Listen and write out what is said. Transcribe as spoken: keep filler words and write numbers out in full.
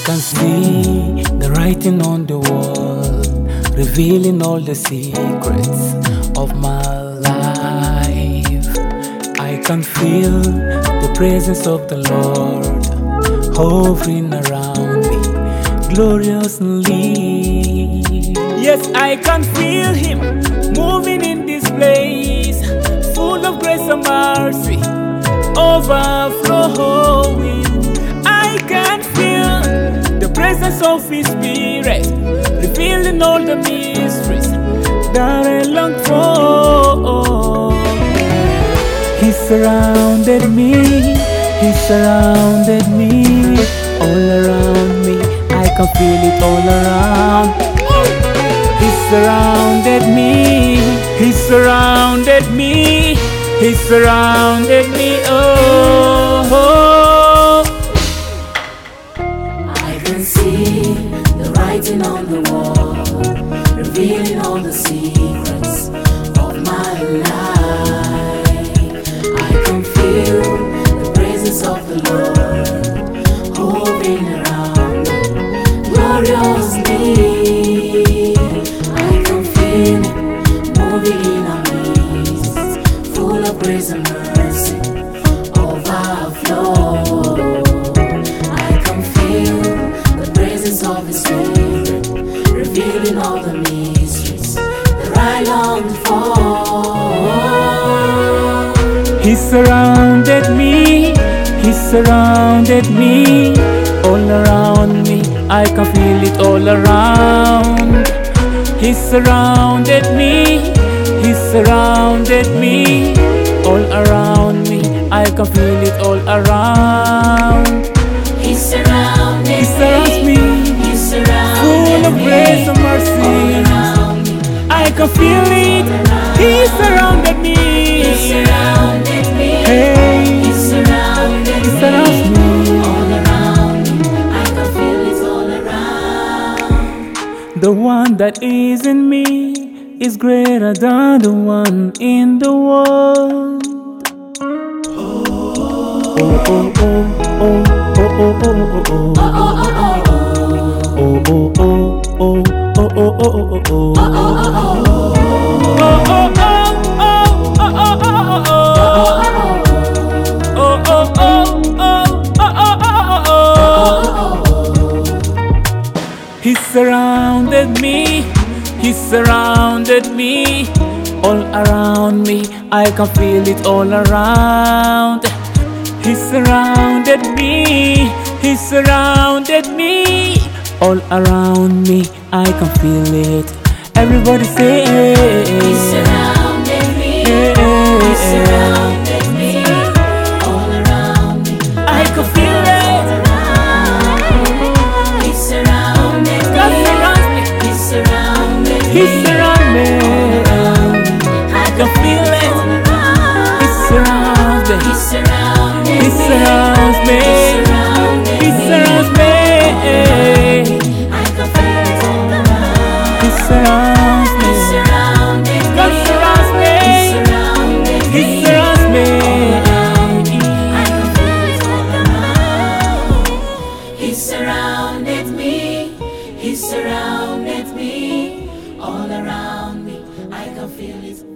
can see the writing on the wall, revealing all the secrets of my life. I can feel the presence of the Lord hovering around me gloriously. Yes, I can feel Him moving in this place, full of grace and mercy, overflowing. I can feel the presence of His Spirit, revealing all the mysteries that I long for. He surrounded me, He surrounded me, all around me. I can feel it all around. He surrounded me, He surrounded me, He surrounded me. Oh, oh. I can see the writing on the wall, revealing all the secrets of my life. I can feel the presence of the Lord hovering around me gloriously. I can feel it moving in our midst, full of grace and mercy, overflow. I can feel the presence of His Spirit, revealing all the mysteries that I long for. He surrounded me, He surrounded me, all around me. I can feel it all around. He surrounded me, He surrounded me, all around me. I can feel it all around. He surrounded He surrounds me, He surrounded full of me, grace and mercy. all around me. I can feel it. He surrounded me. He surrounded me. Hey, He surrounded He surrounds me. me. All around me. I can feel it all around. The one that is in me is greater than the one in the world. Oh, oh, oh, oh, oh, oh, oh, oh, oh. Oh, oh, oh, oh, Oh, oh, oh, oh, oh, oh, oh, oh, oh, oh. oh, oh, oh, He surrounded me, He surrounded me, all around me. I can feel it all around. He surrounded me, He surrounded me, all around me. I can feel it. Everybody say, He surrounded me. He surrounded me. All around me. I can feel it. He surrounded God me. surrounds me. He surrounded me. He surrounds me. I can feel it. He surrounds me. He surrounded He surrounds me. He surrounds me. I can feel it all around. He surrounds me. He surrounded God me. surrounds me. He surrounded He me. surrounds me. I can feel it all around. He surrounded me. He surrounded me. All around me. I can feel it.